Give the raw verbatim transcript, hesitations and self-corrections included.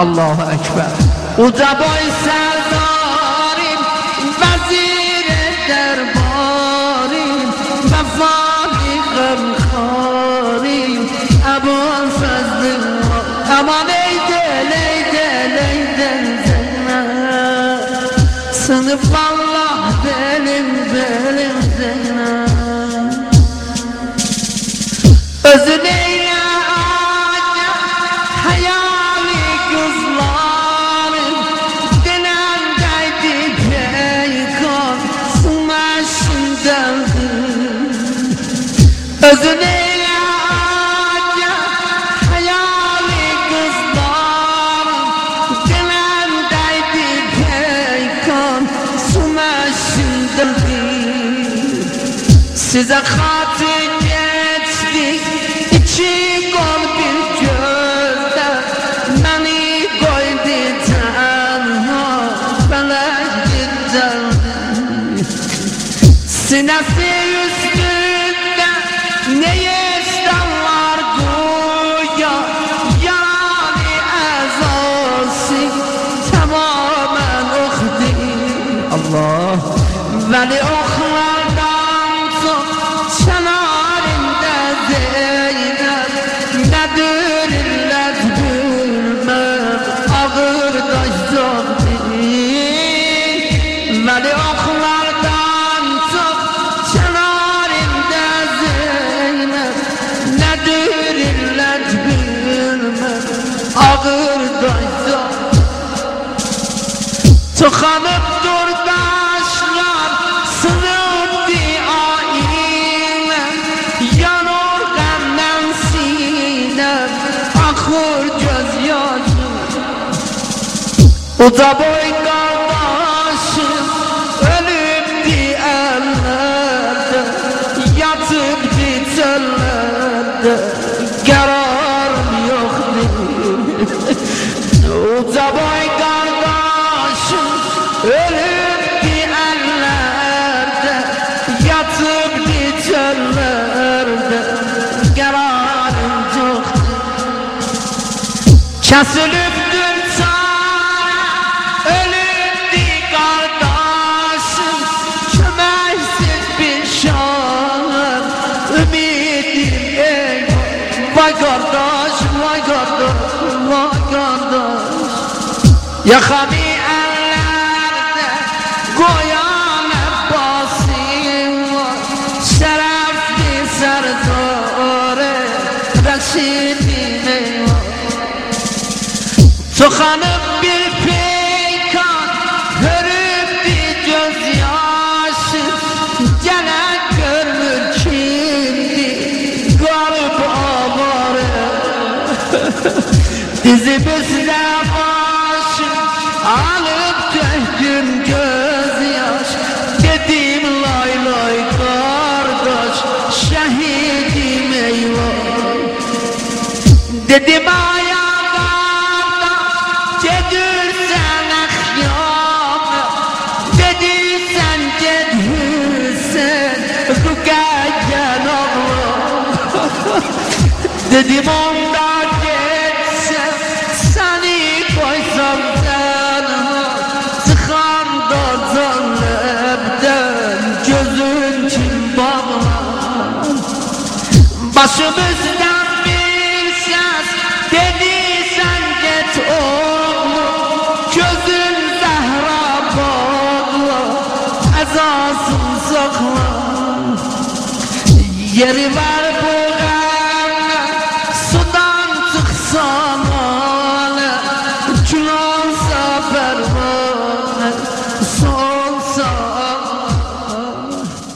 Allahu Ekber. Uca boy serdarim, vezir derbarim, vefali gımkarim, Ebu Fezlin aman eydel eydel eydel Zeynep, sınıf Allah benim benim Zeynep. Özün eyle acem hayali kızlarım, dilemdeydi peykan smaşındadır. Özün eyle acem hayali kızlarım, dilemdeydi peykan smaşındadır. Size hatır geçtik İçi kol bir gözde, beni koydu tenha felek cidden. Sinesi üstünde ne yeşdanlar güya, yani ezası tamamen okdi. Allah veli oklardan çok çenarinde Zeynep, nedir illet bilmem ağır taşacak değil. Veli oklardan çok çenarinde Zeynep, nedir illet bilmem ağır taşacak. Tıkanıp dur taşlar sınıftı ailem, yanır gamdan sinem akır gözyaşım. Uca boy kardeşim ölüptü ellerde, yatıptı çöllerde, kararım yoktu. Uca boy kardeşim ölüptü ellerde, yatıptı çöllerde, kararım yoktu. Kesiliptür çare, ölüptü kardeşim, kömeksiz bir şanım, ümidim ey. Vay kardeş, vay kardeş, vay kardeş. Yakami ellerde koyan Abbasim var, şerefli serdare Reşid'im eyvah. Tıkanıp bir peykan, hörüptü gözyaşı, gelen görmür kimdi garip avare. Dizimizde başım alıp döktüm gözyaş, dedim lay lay kardeş şehidim eyvah. Dedim ayağımda cedirsen ahyamı, dediysen cedhüsen rükayyen Allah. Dedim onda geçsem seni koysam canıma, tıkanda zannebden gözün kim bana. Başımızdan bir ses dediysen geç oğlum, gözün zehra bağla, ezasın sakla. Yeri ver bu